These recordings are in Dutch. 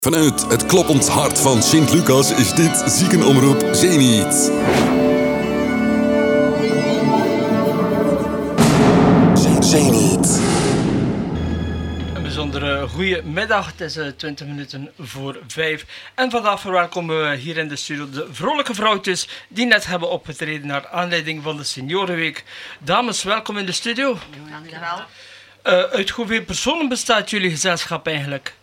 Vanuit het kloppend hart van Sint-Lucas is dit ziekenomroep Zenit. Zenit. Een bijzondere goede middag. Het is 20 minuten voor 5. En vandaag verwelkomen we hier in de studio de vrolijke vrouwtjes die net hebben opgetreden naar aanleiding van de Seniorenweek. Dames, welkom in de studio. Dank je wel. Uit hoeveel personen bestaat jullie gezelschap eigenlijk?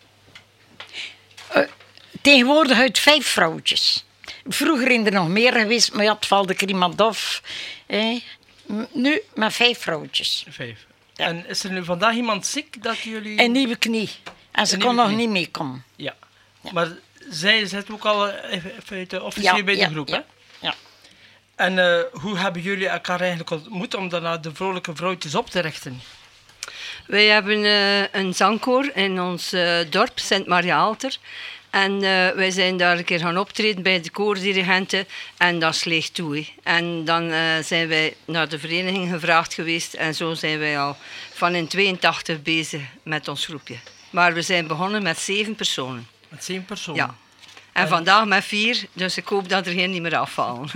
Tegenwoordig uit 5 vrouwtjes. Vroeger zijn er nog meer geweest, maar ja, het valt er iemand af. Nu met 5 vrouwtjes. 5. Ja. En is er nu vandaag iemand ziek dat jullie... Een nieuwe knie. En ze kon nog niet meekomen. Ja. Maar zij zit ook al officieel bij de groep, hè? Ja. En hoe hebben jullie elkaar eigenlijk ontmoet om daarna de vrolijke vrouwtjes op te richten? Wij hebben een zangkoor in ons dorp, Sint-Maria-Alter. En wij zijn daar een keer gaan optreden bij de koordirigenten en dat sleegt toe. He. En dan zijn wij naar de vereniging gevraagd geweest en zo zijn wij al van in 82 bezig met ons groepje. Maar we zijn begonnen met 7 personen. Met 7 personen? Ja. En vandaag met 4, dus ik hoop dat er geen niet meer afvallen.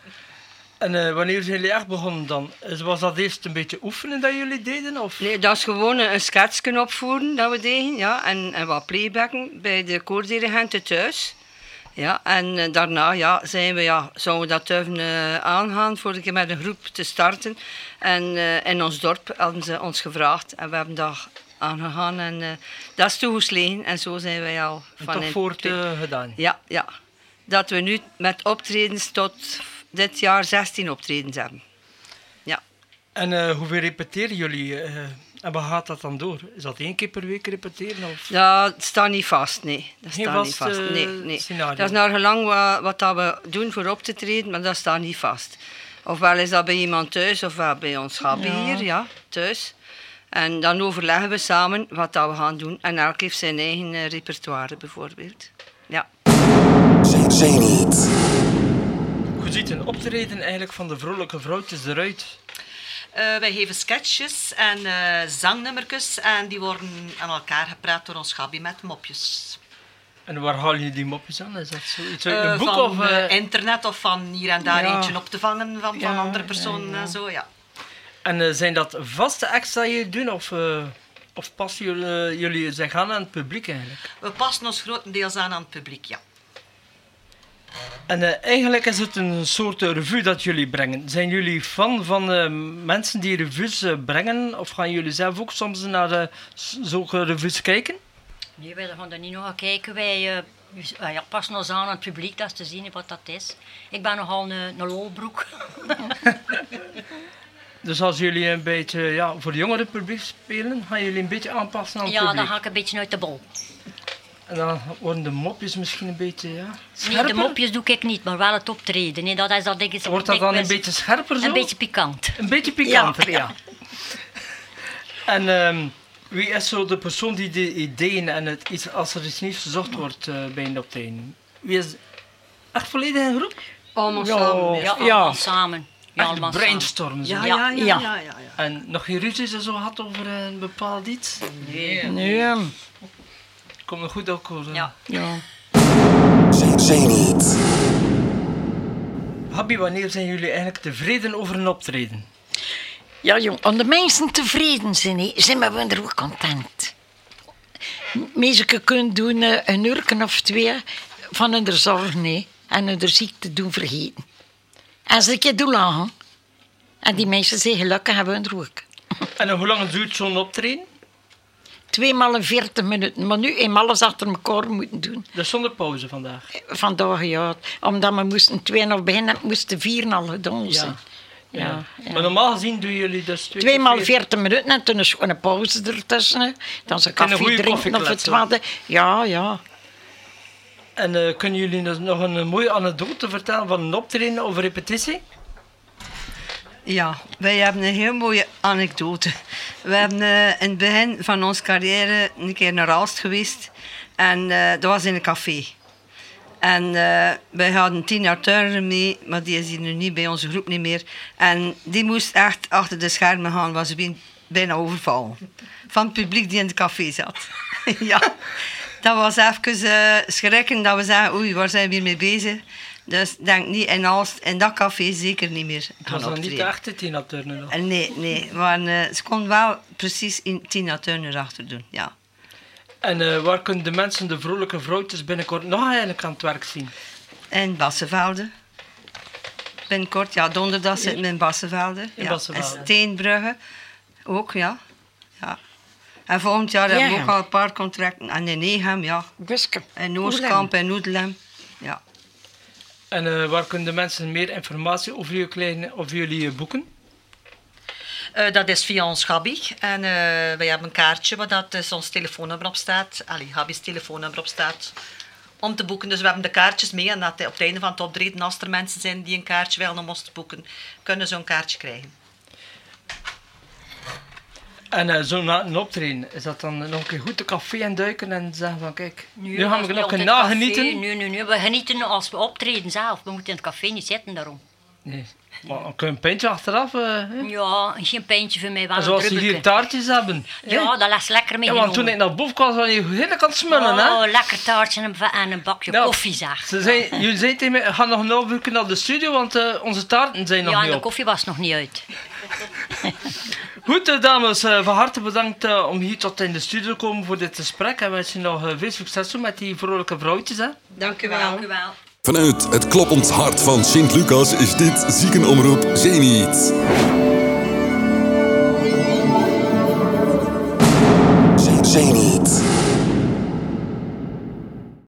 En wanneer zijn jullie echt begonnen dan? Was dat eerst een beetje oefenen dat jullie deden? Of? Nee, dat is gewoon een sketsje opvoeren dat we deden. Ja, en wat playbacken bij de koordirigenten thuis. Ja, en daarna zouden we dat durven aangaan voor een keer met een groep te starten. En in ons dorp hadden ze ons gevraagd en we hebben daar aangegaan. En dat is toegeslagen en zo zijn wij al van toch voort gedaan? Ja. Dat we nu met optredens tot dit jaar 16 optredens hebben. Ja. En hoeveel repeteren jullie? En wat gaat dat dan door? Is dat 1 keer per week repeteren? Of? Ja, het staat niet vast, nee. Dat Geen staat vast, niet vast. Nee. Scenario. Dat is naar gelang wat dat we doen voor op te treden, maar dat staat niet vast. Ofwel is dat bij iemand thuis, ofwel bij ons hobby hier, thuis. En dan overleggen we samen wat dat we gaan doen. En elk heeft zijn eigen repertoire, bijvoorbeeld. Ja. Zenit. Hoe ziet een optreden eigenlijk van de vrolijke vrouwtjes eruit? Wij geven sketches en zangnummertjes en die worden aan elkaar gepraat door ons Gabi met mopjes. En waar halen jullie die mopjes aan? Is dat zoiets uit een boek? Van of internet of van hier en daar eentje op te vangen van andere personen en zo, ja. En zijn dat vaste acts die jullie doen of passen jullie zich aan het publiek eigenlijk? We passen ons grotendeels aan het publiek, ja. En eigenlijk is het een soort revue dat jullie brengen. Zijn jullie fan van mensen die revues brengen? Of gaan jullie zelf ook soms naar zulke revues kijken? Nee, wij gaan er niet naar kijken. Wij passen ons aan het publiek, dat is te zien wat dat is. Ik ben nogal een lolbroek. Dus als jullie een beetje voor de jongere publiek spelen, gaan jullie een beetje aanpassen aan het publiek? Ja, dan ga ik een beetje uit de bol. En dan worden de mopjes misschien een beetje scherper? Nee, de mopjes doe ik niet, maar wel het optreden. Nee, dat is dat denk ik. Wordt dat dan een beetje scherper zo? Een beetje pikant. Een beetje pikanter, ja. En wie is zo de persoon die de ideeën en als er iets nieuws gezocht wordt bij een optreden? Wie is echt volledig in groep? Allemaal samen. Ja, allemaal samen. Ja, Echt allemaal brainstormen. Zo. Ja. En nog geen ruzies en zo gehad over een bepaald iets? Nee. Komt nog goed ook hoor. Ja. Zenit. Habi, wanneer zijn jullie eigenlijk tevreden over een optreden? Ja, jong, als de mensen tevreden zijn we er ook content. Meestal kunnen doen een uur of 2 van hun zorgen en hun ziekte doen vergeten. En ze een keer doen lachen. En die mensen zijn gelukkig hebben we er ook. En hoe lang duurt zo'n optreden? 2 maal 40 minuten, maar nu eenmaal alles achter elkaar moeten doen. Dus zonder pauze vandaag? Vandaag, ja. Omdat we moesten 2 nog beginnen, moesten 4 al gedaan zijn. Ja. Maar normaal gezien doen jullie dus 2 maal 40 minuten en toen is gewoon een pauze ertussen. Dan ze koffie drinken of het wat. Ja. En kunnen jullie nog een mooie anekdote vertellen van een optreden of een repetitie? Ja, wij hebben een heel mooie anekdote. We hebben in het begin van onze carrière een keer naar Aalst geweest. En dat was in een café. En wij hadden Tina Turner mee, maar die is hier nu niet bij onze groep niet meer. En die moest echt achter de schermen gaan, was bijna overvallen. Van het publiek die in het café zat. Ja. Dat was even schrikken dat we zeggen, oei, waar zijn we hier mee bezig? Dus ik denk niet in dat café zeker niet meer Het was gaan dan niet optreden. de echte Tina Turner nog. Nee. Maar, ze kon wel precies in Tina Turner achter doen, ja. En waar kunnen de mensen, de vrolijke vrouwtjes, binnenkort nog eigenlijk aan het werk zien? In Bassevelde. Binnenkort, ja, donderdag zitten we in Bassevelde. In ja. Bassevelde. En Steenbrugge ook, ja. En volgend jaar hebben we ook al een paar contracten. En in Negem, ja. Buske. En Oostkamp en Oedelem. Ja. En waar kunnen de mensen meer informatie over jullie krijgen of jullie boeken? Dat is via ons Gabi. En wij hebben een kaartje waar dat dus ons telefoonnummer op staat. Gabi's telefoonnummer op staat. Om te boeken. Dus we hebben de kaartjes mee. En dat op het einde van het optreden, als er mensen zijn die een kaartje willen om ons te boeken, kunnen ze een kaartje krijgen. En zo na een optreden, is dat dan nog een keer goed de café in duiken en zeggen van kijk, nu dat gaan is we niet nog altijd nagenieten? café. Nee. We genieten als we optreden zelf. We moeten in het café niet zitten daarom. Nee. Maar dan kun je een pintje achteraf. Hè? Ja, geen pijntje voor mij, wel een Zoals ze druppelke. hier taartjes hebben. hè? Ja, dat is lekker mee Ja, want toen ik naar boven kwam, was je heerlijk aan het smullen. Hè? Oh, lekker taartje en een bakje Nou, koffie, zeg. Jullie zeiden tegen mij, ga nog een half uur naar de studio, want onze taarten zijn nog Ja, en niet de op. koffie was nog niet uit. Goed, dames, van harte bedankt om hier tot in de studio te komen voor dit gesprek. En wens je nog veel succes toe met die vrolijke vrouwtjes. Hè? Dank u wel. Dank u wel. Vanuit het kloppend hart van Sint-Lucas is dit Ziekenomroep Zenit.